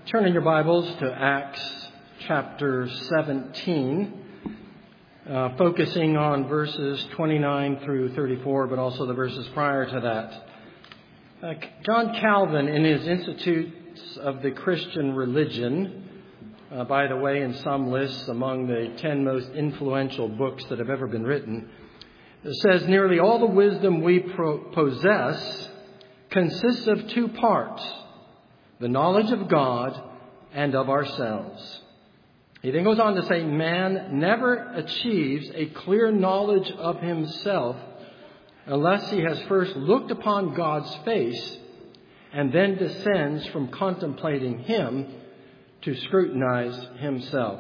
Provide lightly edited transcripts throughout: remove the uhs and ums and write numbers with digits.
Turn in your Bibles to Acts chapter 17, focusing on verses 29 through 34, but also the verses prior to that. John Calvin, in his Institutes of the Christian Religion, by the way, in some lists among the 10 most influential books that have ever been written, says nearly all the wisdom we possess consists of two parts: the knowledge of God and of ourselves. He then goes on to say, man never achieves a clear knowledge of himself unless he has first looked upon God's face and then descends from contemplating Him to scrutinize himself.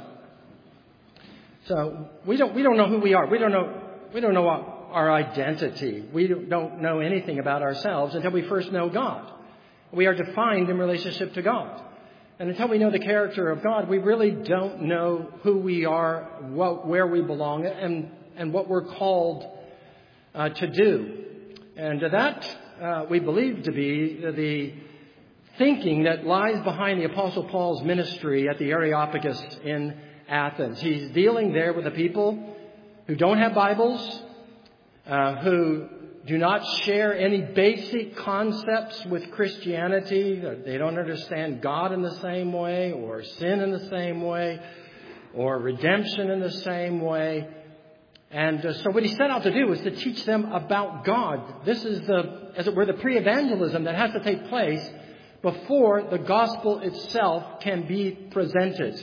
So we don't know who we are. We don't know our identity. We don't know anything about ourselves until we first know God. We are defined in relationship to God. And until we know the character of God, we really don't know who we are, where we belong, and what we're called to do. And that we believe to be the thinking that lies behind the Apostle Paul's ministry at the Areopagus in Athens. He's dealing there with a people who don't have Bibles, who do not share any basic concepts with Christianity. They don't understand God in the same way, or sin in the same way, or redemption in the same way. And so what he set out to do was to teach them about God. This is as it were, the pre-evangelism that has to take place before the gospel itself can be presented.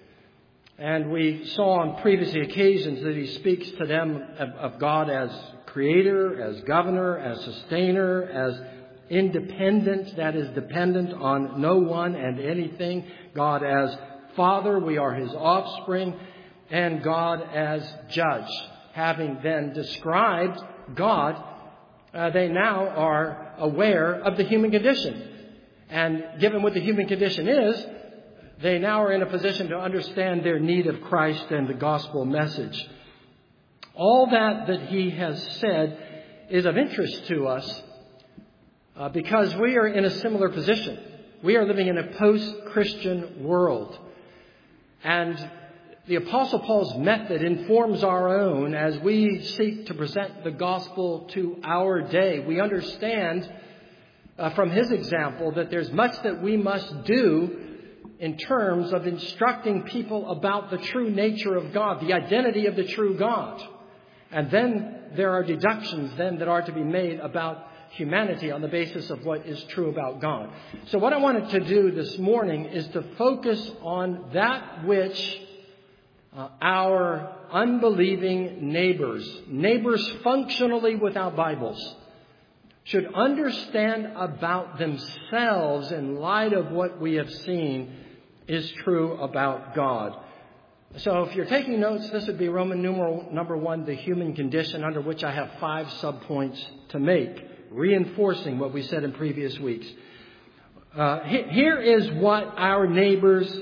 And we saw on previous occasions that he speaks to them of God as Creator, as Governor, as Sustainer, as independent, that is dependent on no one and anything. God as Father, we are His offspring, and God as Judge. Having then described God, they now are aware of the human condition. And given what the human condition is, they now are in a position to understand their need of Christ and the gospel message. All that he has said is of interest to us because we are in a similar position. We are living in a post-Christian world. And the Apostle Paul's method informs our own as we seek to present the gospel to our day. We understand from his example that there's much that we must do in terms of instructing people about the true nature of God, the identity of the true God. And then there are deductions then that are to be made about humanity on the basis of what is true about God. So what I wanted to do this morning is to focus on that which our unbelieving neighbors functionally without Bibles, should understand about themselves in light of what we have seen is true about God. So if you're taking notes, this would be Roman numeral number 1, the human condition, under which I have 5 subpoints to make, reinforcing what we said in previous weeks. Here is what our neighbors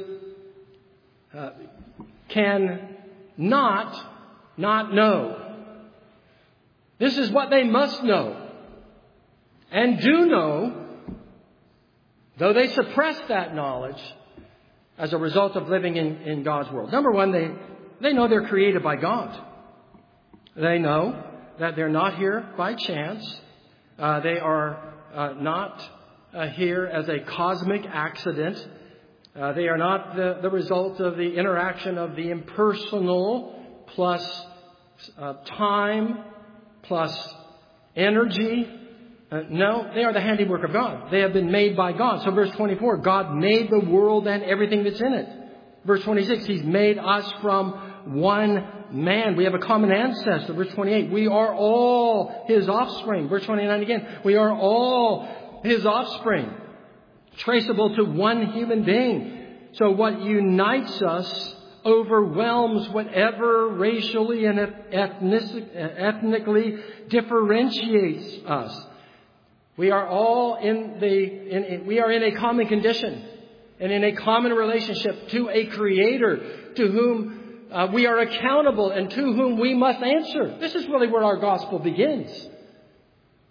can not know. This is what they must know and do know, though they suppress that knowledge as a result of living in God's world. Number 1, they know they're created by God. They know that they're not here by chance. They are not here as a cosmic accident. They are not the result of the interaction of the impersonal plus time plus energy. No, they are the handiwork of God. They have been made by God. So verse 24, God made the world and everything that's in it. Verse 26, He's made us from one man. We have a common ancestor. Verse 28, we are all His offspring. Verse 29 again, we are all His offspring. Traceable to one human being. So what unites us overwhelms whatever racially and ethnically differentiates us. We are all we are in a common condition and in a common relationship to a Creator to whom we are accountable and to whom we must answer. This is really where our gospel begins.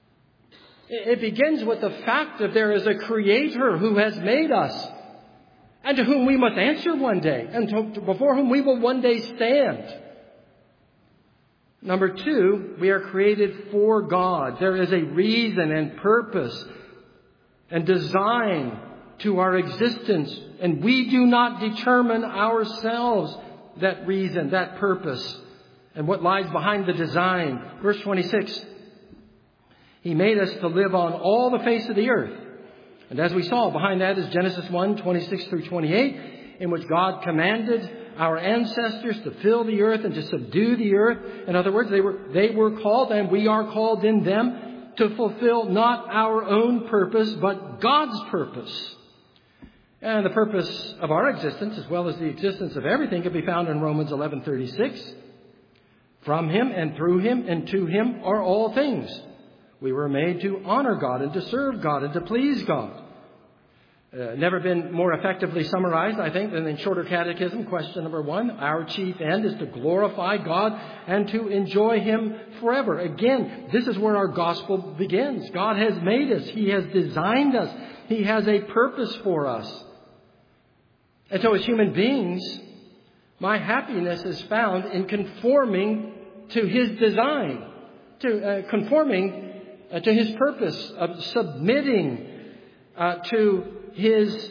It begins with the fact that there is a Creator who has made us. and to whom we must answer one day, and before whom we will one day stand. Number two, we are created for God. There is a reason and purpose and design to our existence, and we do not determine ourselves that reason, that purpose, and what lies behind the design. Verse 26, He made us to live on all the face of the earth. And as we saw, behind that is Genesis 1, 26 through 28, in which God commanded our ancestors to fill the earth and to subdue the earth. In other words, they were called, and we are called in them, to fulfill not our own purpose, but God's purpose. And the purpose of our existence, as well as the existence of everything, can be found in Romans 11:36. From Him and through Him and to Him are all things. We were made to honor God and to serve God and to please God. Never been more effectively summarized, I think, than in Shorter Catechism, question number 1. Our chief end is to glorify God and to enjoy Him forever. Again, this is where our gospel begins. God has made us. He has designed us. He has a purpose for us. And so as human beings, my happiness is found in conforming to His design, conforming to His purpose, of submitting to His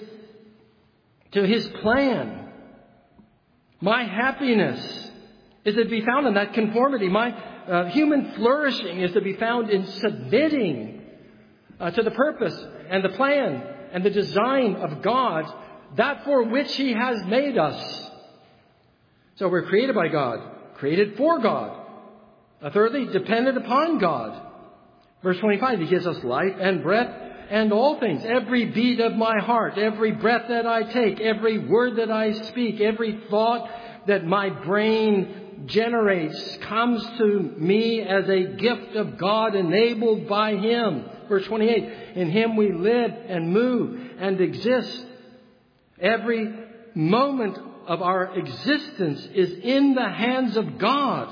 plan. My happiness is to be found in that conformity. My human flourishing is to be found in submitting to the purpose and the plan and the design of God, that for which He has made us. So we're created by God, created for God. Thirdly, dependent upon God. Verse 25, He gives us life and breath and all things. Every beat of my heart, every breath that I take, every word that I speak, every thought that my brain generates comes to me as a gift of God enabled by Him. Verse 28, in Him we live and move and exist. Every moment of our existence is in the hands of God.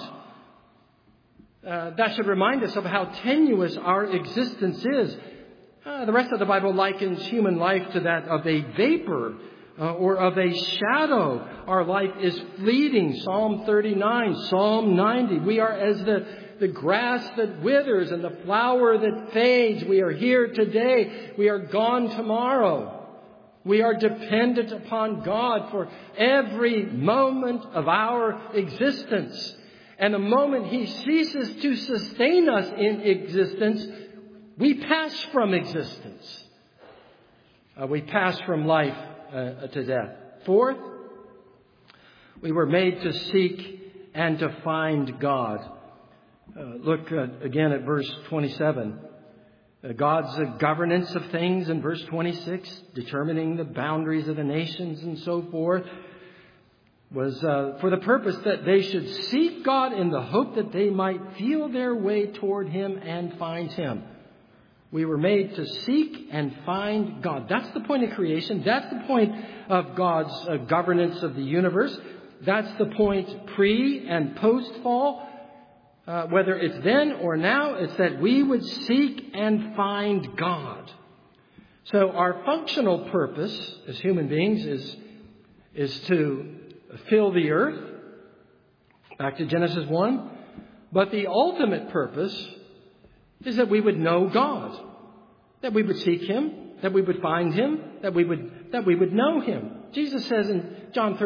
That should remind us of how tenuous our existence is. The rest of the Bible likens human life to that of a vapor or of a shadow. Our life is fleeting. Psalm 39, Psalm 90. We are as the grass that withers and the flower that fades. We are here today. We are gone tomorrow. We are dependent upon God for every moment of our existence. And the moment He ceases to sustain us in existence, we pass from existence. We pass from life to death. Fourth, we were made to seek and to find God. Look again at verse 27. God's governance of things in verse 26, determining the boundaries of the nations and so forth, was for the purpose that they should seek God in the hope that they might feel their way toward Him and find Him. We were made to seek and find God. That's the point of creation. That's the point of God's governance of the universe. That's the point pre and post-fall. Whether it's then or now, it's that we would seek and find God. So our functional purpose as human beings is to fill the earth. Back to Genesis 1. But the ultimate purpose is that we would know God, that we would seek Him, that we would find Him, that we would know Him. Jesus says in John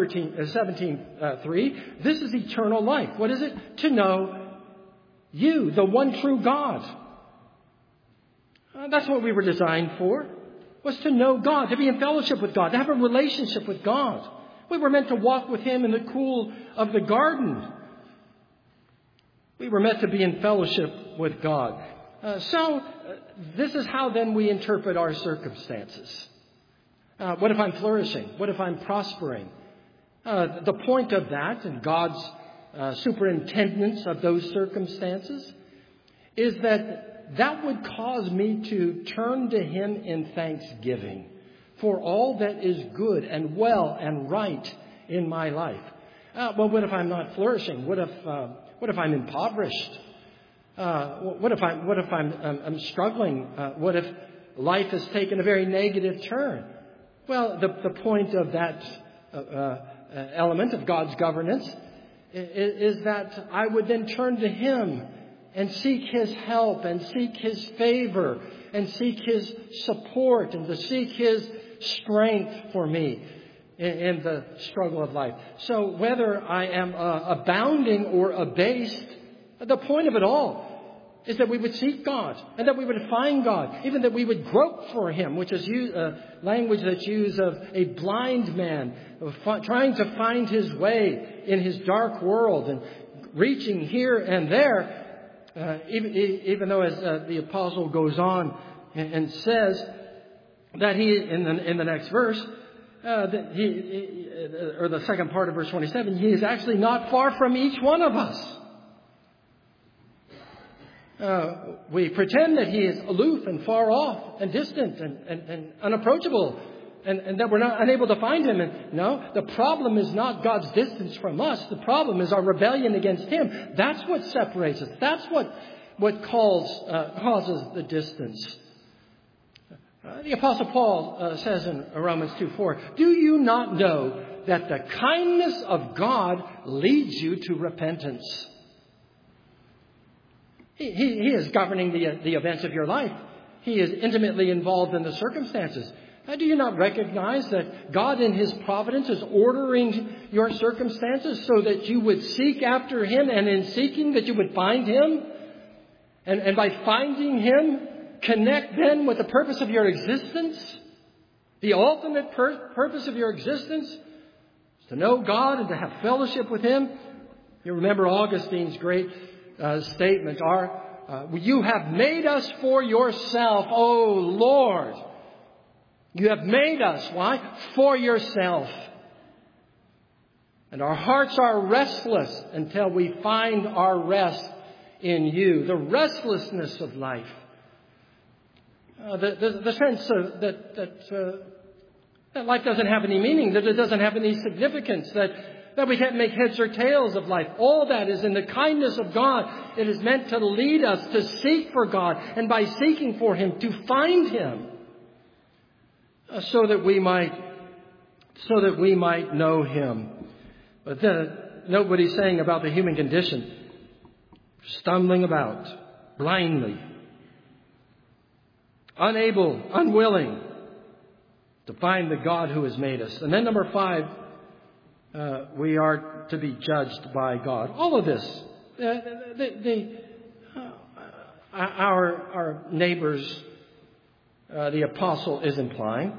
17:3, this is eternal life. What is it? To know You, the one true God. That's what we were designed for, was to know God, to be in fellowship with God, to have a relationship with God. We were meant to walk with Him in the cool of the garden. We were meant to be in fellowship with God. So this is how then we interpret our circumstances. What if I'm flourishing? What if I'm prospering? The point of that, and God's superintendence of those circumstances, is that would cause me to turn to Him in thanksgiving for all that is good and well and right in my life. Well, what if I'm not flourishing? What if I'm impoverished? What if I'm struggling? What if life has taken a very negative turn? Well, the point of that element of God's governance is that I would then turn to Him and seek His help and seek His favor and seek His support and to seek His strength for me in the struggle of life. So whether I am abounding or abased, the point of it all is that we would seek God and that we would find God, even that we would grope for Him, which is language that's used of a blind man trying to find his way in his dark world and reaching here and there. Even though, as the apostle goes on and says that he, in the next verse, that he, or the second part of verse 27, he is actually not far from each one of us. We pretend that he is aloof and far off and distant and unapproachable and that we're not unable to find him. And no, the problem is not God's distance from us. The problem is our rebellion against him. That's what separates us. That's what causes the distance. The Apostle Paul says in Romans 2:4, "Do you not know that the kindness of God leads you to repentance?" He is governing the events of your life. He is intimately involved in the circumstances. Do you not recognize that God in His providence is ordering your circumstances so that you would seek after Him, and in seeking that you would find Him? And by finding Him, connect then with the purpose of your existence. The ultimate purpose of your existence is to know God and to have fellowship with Him. You remember Augustine's great statement, you have made us for yourself, O Lord. You have made us, why? For yourself. And our hearts are restless until we find our rest in you. The restlessness of life. The sense that life doesn't have any meaning, that it doesn't have any significance, that we can't make heads or tails of life. All that is in the kindness of God. It is meant to lead us to seek for God, and by seeking for Him, to find Him, so that we might know Him. But then note what he's saying about the human condition: stumbling about blindly, unable, unwilling to find the God who has made us. And then number 5, we are to be judged by God. All of this, our neighbors, the apostle is implying,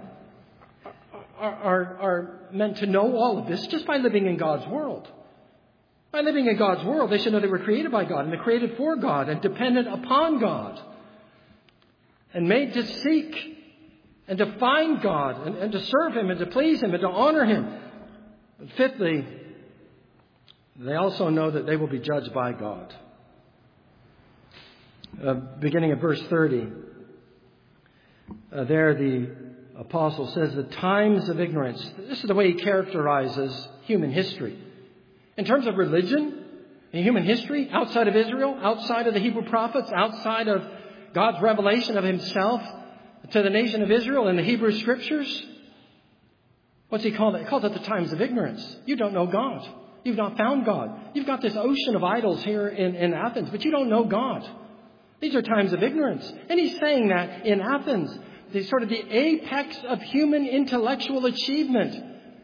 are meant to know all of this just by living in God's world. By living in God's world, they should know they were created by God and they're created for God and dependent upon God and made to seek and to find God and to serve Him and to please Him and to honor Him. And fifthly, they also know that they will be judged by God. Beginning at verse 30, there the apostle says the times of ignorance. This is the way he characterizes human history. In terms of religion, in human history, outside of Israel, outside of the Hebrew prophets, outside of God's revelation of Himself to the nation of Israel in the Hebrew Scriptures, what's he called it? He calls it the times of ignorance. You don't know God. You've not found God. You've got this ocean of idols here in Athens, but you don't know God. These are times of ignorance. And he's saying that in Athens, the sort of the apex of human intellectual achievement.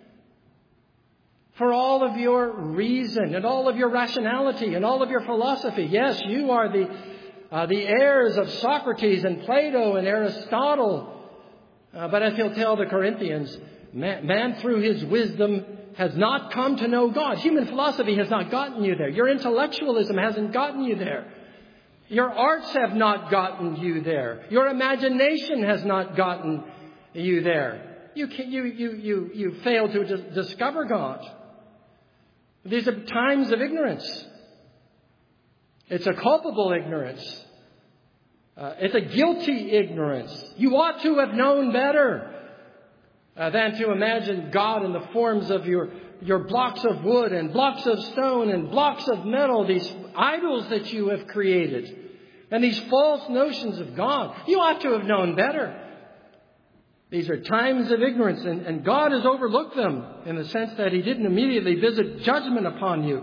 For all of your reason and all of your rationality and all of your philosophy. Yes, you are the heirs of Socrates and Plato and Aristotle. But as he'll tell the Corinthians, man through his wisdom has not come to know God. Human philosophy has not gotten you there. Your intellectualism hasn't gotten you there. Your arts have not gotten you there. Your imagination has not gotten you there. You fail to discover God. These are times of ignorance. It's a culpable ignorance. It's a guilty ignorance. You ought to have known better than to imagine God in the forms of your blocks of wood and blocks of stone and blocks of metal, these idols that you have created, and these false notions of God. You ought to have known better. These are times of ignorance, and God has overlooked them in the sense that He didn't immediately visit judgment upon you.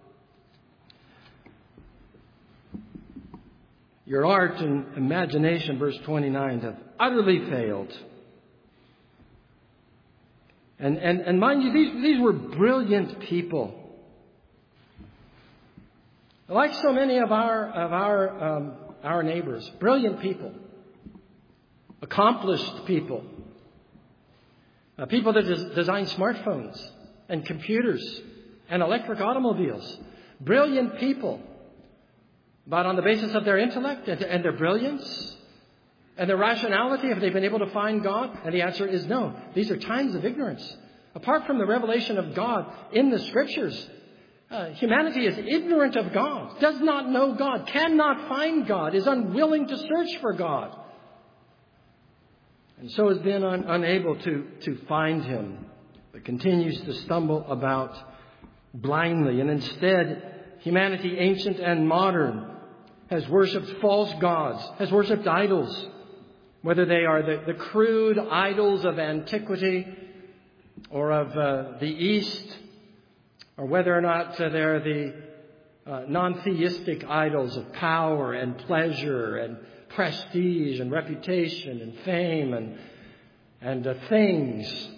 Your art and imagination, verse 29, have utterly failed. And mind you, these were brilliant people. Like so many of our neighbors, brilliant people, accomplished people, people that design smartphones and computers and electric automobiles, brilliant people. But on the basis of their intellect and their brilliance and their rationality, have they been able to find God? And the answer is no. These are times of ignorance. Apart from the revelation of God in the Scriptures, humanity is ignorant of God, does not know God, cannot find God, is unwilling to search for God. And so has been unable to find Him, but continues to stumble about blindly. And instead, humanity, ancient and modern, has worshipped false gods, has worshipped idols, whether they are the crude idols of antiquity or of the East, or whether or not they're the non-theistic idols of power and pleasure and prestige and reputation and fame and things.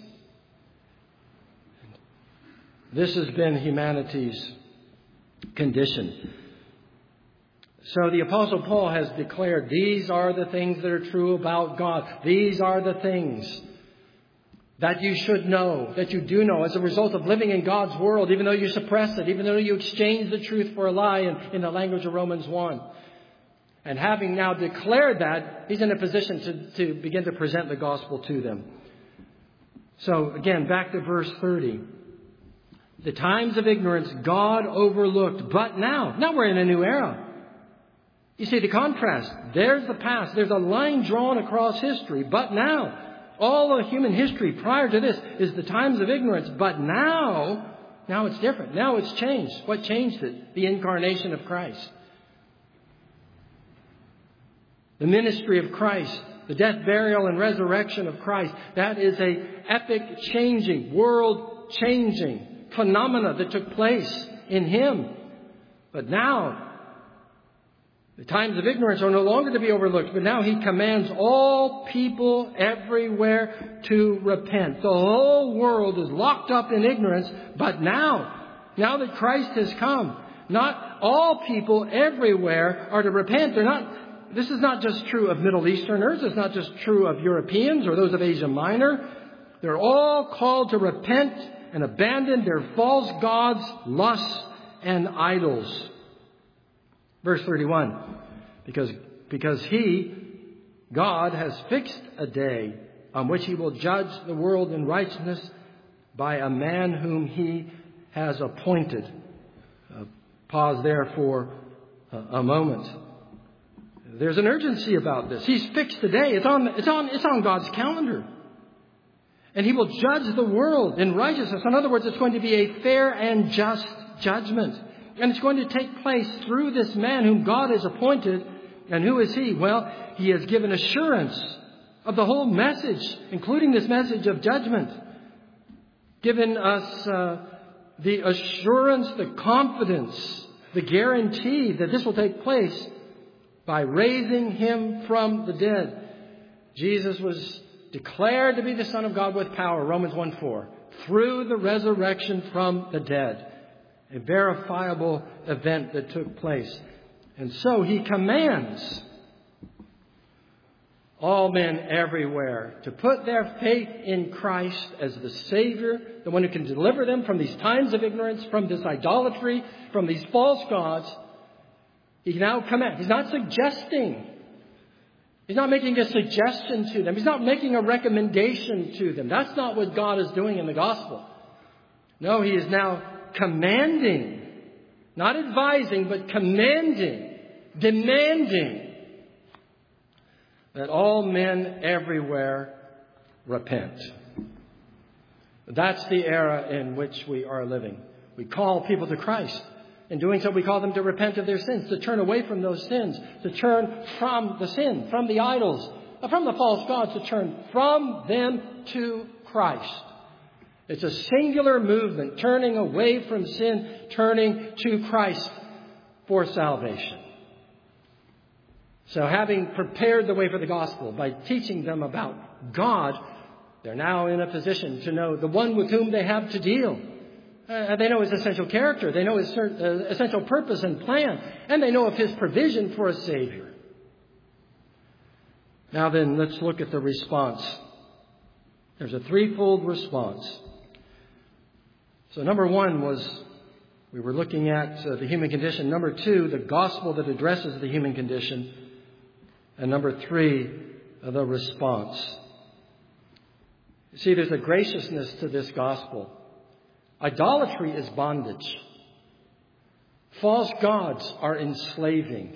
This has been humanity's condition. So the Apostle Paul has declared, these are the things that are true about God. These are the things that you should know, that you do know as a result of living in God's world, even though you suppress it, even though you exchange the truth for a lie in the language of Romans 1. And having now declared that, he's in a position to begin to present the gospel to them. So again, back to verse 30. The times of ignorance God overlooked, but now we're in a new era. You see the contrast. There's the past. There's a line drawn across history. But now, all of human history prior to this is the times of ignorance. But now it's different. Now it's changed. What changed it? The incarnation of Christ. The ministry of Christ. The death, burial, and resurrection of Christ. That is a epic-changing, world-changing phenomena that took place in Him. But now, the times of ignorance are no longer to be overlooked, but now He commands all people everywhere to repent. The whole world is locked up in ignorance, but now that Christ has come, not all people everywhere are to repent. This is not just true of Middle Easterners. It's not just true of Europeans or those of Asia Minor. They're all called to repent and abandon their false gods, lusts, and idols. Verse 31, because He, God, has fixed a day on which He will judge the world in righteousness by a man whom He has appointed. Pause there for a moment. There's an urgency about this. He's fixed a day. It's on God's calendar. And He will judge the world in righteousness. In other words, it's going to be a fair and just judgment. And it's going to take place through this man whom God has appointed. And who is He? Well, He has given assurance of the whole message, including this message of judgment. Given us the assurance, the confidence, the guarantee that this will take place by raising Him from the dead. Jesus was declared to be the Son of God with power, Romans 1:4, through the resurrection from the dead. A verifiable event that took place. And so He commands all men everywhere to put their faith in Christ as the Savior, the one who can deliver them from these times of ignorance, from this idolatry, from these false gods. He now commands. He's not suggesting. He's not making a suggestion to them. He's not making a recommendation to them. That's not what God is doing in the gospel. No, He is now commanding, not advising, but commanding, demanding that all men everywhere repent. That's the era in which we are living. We call people to Christ. In doing so, we call them to repent of their sins, to turn away from those sins, to turn from the sin, from the idols, from the false gods, to turn from them to Christ. It's a singular movement, turning away from sin, turning to Christ for salvation. So having prepared the way for the gospel by teaching them about God, they're now in a position to know the one with whom they have to deal. They know his essential character. They know his essential purpose and plan. And they know of his provision for a Savior. Now then, let's look at the response. There's a threefold response. So number one was, we were looking at the human condition. Number two, the gospel that addresses the human condition. And number three, the response. You see, there's a graciousness to this gospel. Idolatry is bondage. False gods are enslaving.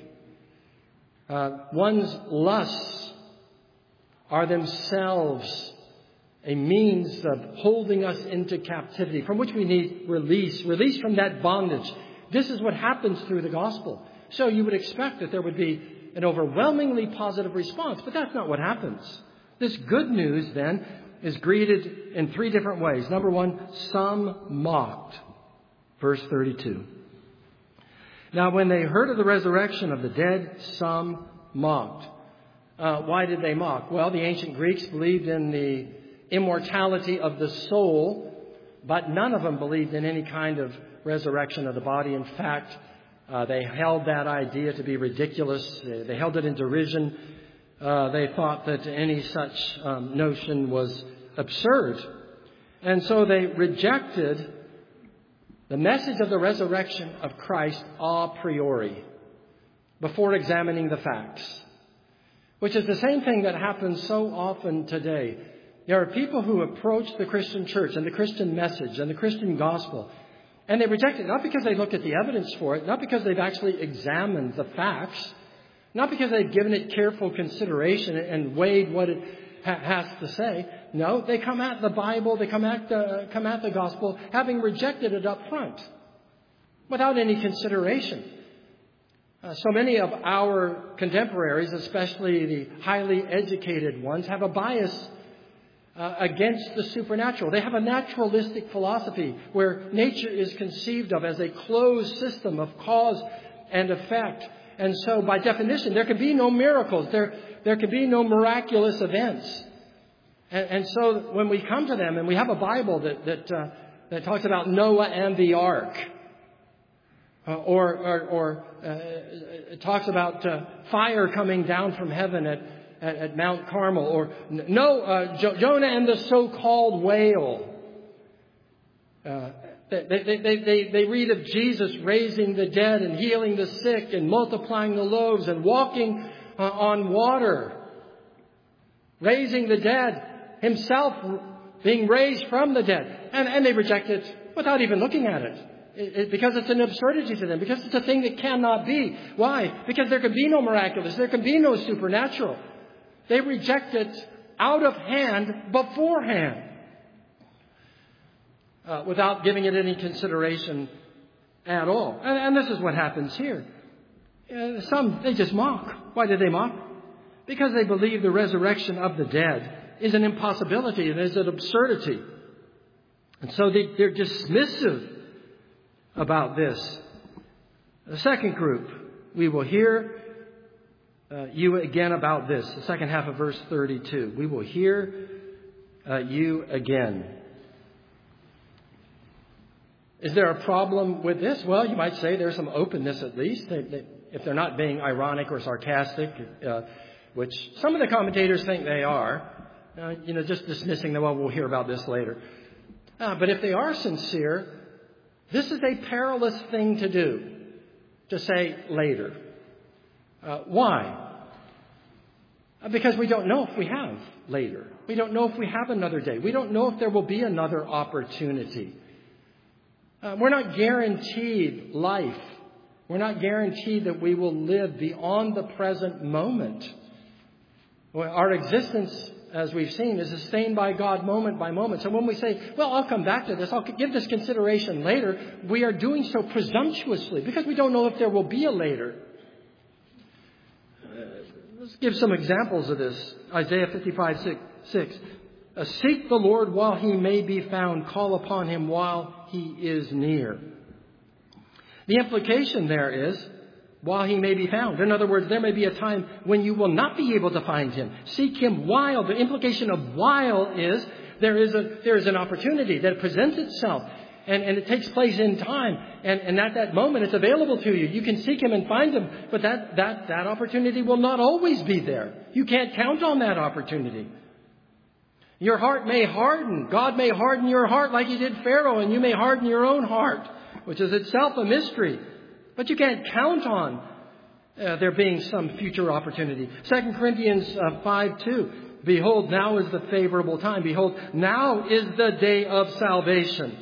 One's lusts are themselves a means of holding us into captivity, from which we need release from that bondage. This is what happens through the gospel. So you would expect that there would be an overwhelmingly positive response, but that's not what happens. This good news, then, is greeted in three different ways. Number one, some mocked. Verse 32. Now, when they heard of the resurrection of the dead, some mocked. Why did they mock? Well, the ancient Greeks believed in the immortality of the soul, but none of them believed in any kind of resurrection of the body. In fact, they held that idea to be ridiculous. They held it in derision. They thought that any such notion was absurd. And so they rejected the message of the resurrection of Christ a priori, before examining the facts, which is the same thing that happens so often today. There are people who approach the Christian church and the Christian message and the Christian gospel, and they reject it, not because they look at the evidence for it, not because they've actually examined the facts, not because they've given it careful consideration and weighed what it has to say. No, they come at the Bible, they come at the gospel, having rejected it up front, without any consideration. So many of our contemporaries, especially the highly educated ones, have a bias against the supernatural. They have a naturalistic philosophy where nature is conceived of as a closed system of cause and effect. And so by definition, there can be no miracles. There can be no miraculous events. And so when we come to them and we have a Bible that talks about Noah and the ark, or it talks about fire coming down from heaven at Mount Carmel, or Jonah and the so-called whale. They read of Jesus raising the dead and healing the sick and multiplying the loaves and walking on water, raising the dead, himself being raised from the dead. And they reject it without even looking at it. Because it's an absurdity to them, because it's a thing that cannot be. Why? Because there can be no miraculous, there can be no supernatural. They reject it out of hand beforehand, without giving it any consideration at all. And this is what happens here. Some, they just mock. Why did they mock? Because they believe the resurrection of the dead is an impossibility and is an absurdity. And so they're dismissive about this. The second group, we will hear you again about this. The second half of verse 32. We will hear you again. Is there a problem with this? Well, you might say there's some openness at least. If they're not being ironic or sarcastic, which some of the commentators think they are, just dismissing them, well, we'll hear about this later. But if they are sincere, this is a perilous thing to do, to say later. Why? Because we don't know if we have later. We don't know if we have another day. We don't know if there will be another opportunity. We're not guaranteed life. We're not guaranteed that we will live beyond the present moment. Our existence, as we've seen, is sustained by God moment by moment. So when we say, well, I'll come back to this, I'll give this consideration later, we are doing so presumptuously because we don't know if there will be a later. Let's give some examples of this. Isaiah 55:6. Seek the Lord while he may be found. Call upon him while he is near. The implication there is, while he may be found. In other words, there may be a time when you will not be able to find him. Seek him while. The implication of while is there is an opportunity that presents itself. And it takes place in time. And at that moment, it's available to you. You can seek him and find him. But that opportunity will not always be there. You can't count on that opportunity. Your heart may harden. God may harden your heart like he did Pharaoh. And you may harden your own heart, which is itself a mystery. But you can't count on there being some future opportunity. 2 Corinthians 5:2. Behold, now is the favorable time. Behold, now is the day of salvation.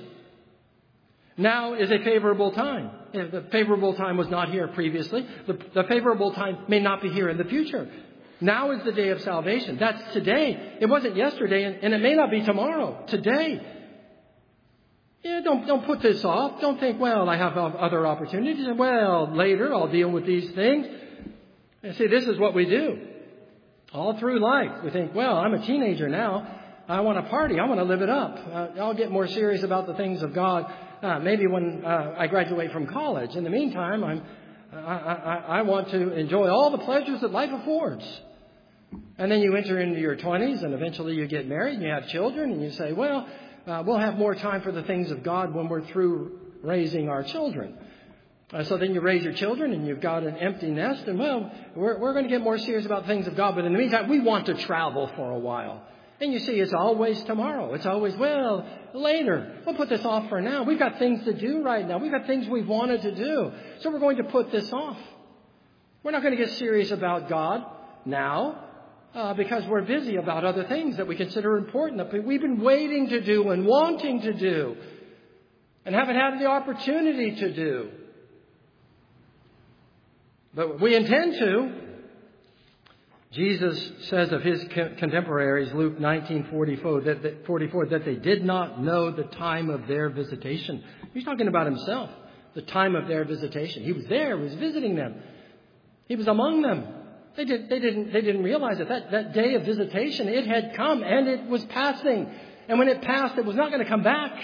Now is a favorable time. The favorable time was not here previously. The favorable time may not be here in the future. Now is the day of salvation. That's today. It wasn't yesterday, and it may not be tomorrow. Today. Yeah, don't put this off. Don't think, well, I have other opportunities. Well, later I'll deal with these things. And see, this is what we do. All through life, we think, well, I'm a teenager now. I want to party. I want to live it up. I'll get more serious about the things of God maybe when I graduate from college. In the meantime, I want to enjoy all the pleasures that life affords. And then you enter into your 20s, and eventually you get married, and you have children, and you say, well, we'll have more time for the things of God when we're through raising our children. So then you raise your children and you've got an empty nest. And well, we're going to get more serious about things of God. But in the meantime, we want to travel for a while. And you see, it's always tomorrow. It's always, well, later. We'll put this off for now. We've got things to do right now. We've got things we've wanted to do. So we're going to put this off. We're not going to get serious about God now. Because we're busy about other things that we consider important, that we've been waiting to do and wanting to do and haven't had the opportunity to do. But we intend to. Jesus says of his contemporaries, Luke 19:44, that they did not know the time of their visitation. He's talking about himself, the time of their visitation. He was there, he was visiting them. He was among them. They didn't realize it. That day of visitation, it had come and it was passing. And when it passed, it was not going to come back.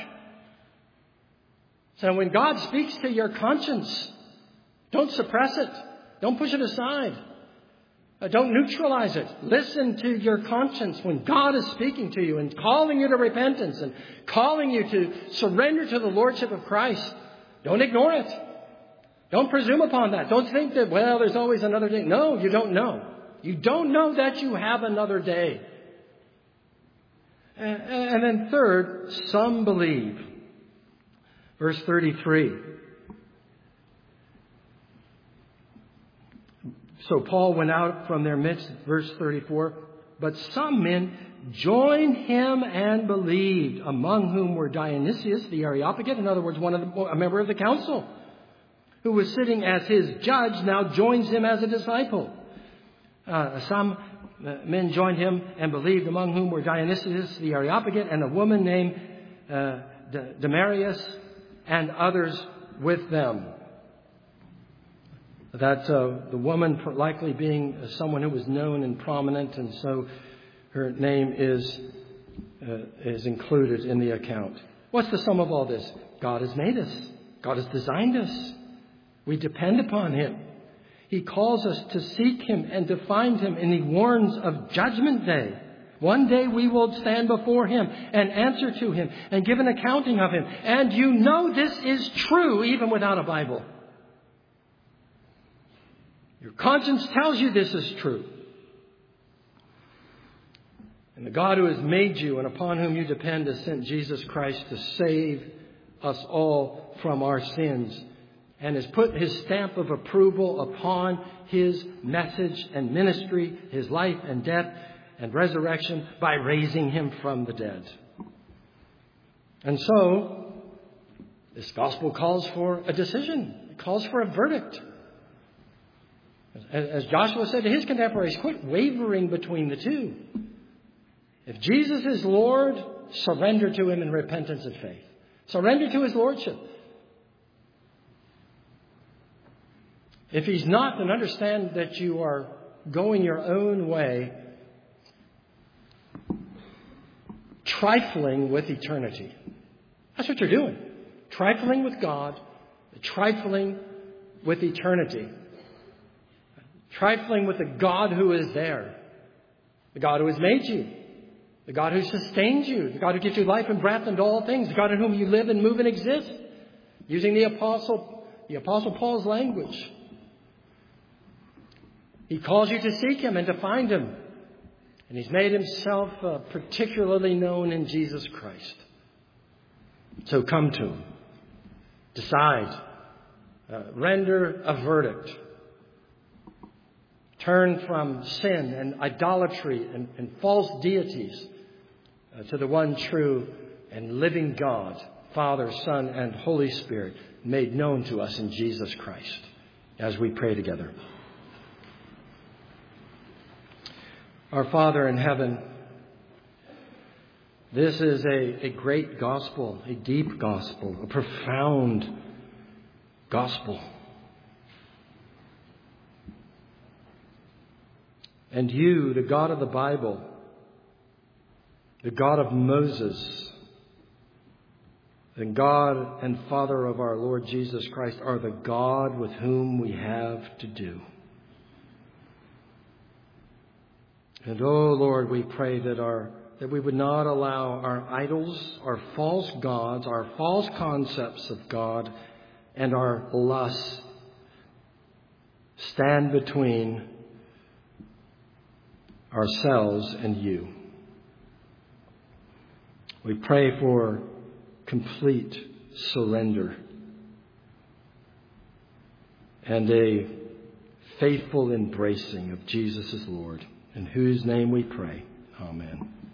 So when God speaks to your conscience, don't suppress it. Don't push it aside. Don't neutralize it. Listen to your conscience when God is speaking to you and calling you to repentance and calling you to surrender to the Lordship of Christ. Don't ignore it. Don't presume upon that. Don't think that, well, there's always another day. No, you don't know. You don't know that you have another day. And then third, some believe. Verse 33. So Paul went out from their midst, verse 34. But some men joined him and believed, among whom were Dionysius the Areopagite, in other words, a member of the council, who was sitting as his judge, now joins him as a disciple. Some men joined him and believed, among whom were Dionysius the Areopagite and a woman named Damaris and others with them. That the woman likely being someone who was known and prominent, and so her name is included in the account. What's the sum of all this? God has made us. God has designed us. We depend upon him. He calls us to seek him and to find him, and he warns of judgment day. One day we will stand before him and answer to him and give an accounting of him. And you know this is true even without a Bible. Your conscience tells you this is true. And the God who has made you and upon whom you depend has sent Jesus Christ to save us all from our sins, and has put his stamp of approval upon his message and ministry, his life and death and resurrection, by raising him from the dead. And so, this gospel calls for a decision. It calls for a verdict. As Joshua said to his contemporaries, quit wavering between the two. If Jesus is Lord, surrender to him in repentance and faith. Surrender to his lordship. If he's not, then understand that you are going your own way, trifling with eternity. That's what you're doing. Trifling with God, trifling with eternity. Trifling with the God who is there. The God who has made you. The God who sustains you. The God who gives you life and breath and all things. The God in whom you live and move and exist. Using the Apostle Paul's language. He calls you to seek Him and to find Him. And He's made Himself particularly known in Jesus Christ. So come to Him. Decide. Render a verdict. Turn from sin and idolatry and false deities to the one true and living God, Father, Son, and Holy Spirit, made known to us in Jesus Christ, as we pray together. Our Father in heaven, this is a great gospel, a deep gospel, a profound gospel. And you, the God of the Bible, the God of Moses, and God and Father of our Lord Jesus Christ, are the God with whom we have to do. And oh Lord, we pray that we would not allow our idols, our false gods, our false concepts of God, and our lusts stand between ourselves and you. We pray for complete surrender and a faithful embracing of Jesus as Lord, in whose name we pray. Amen.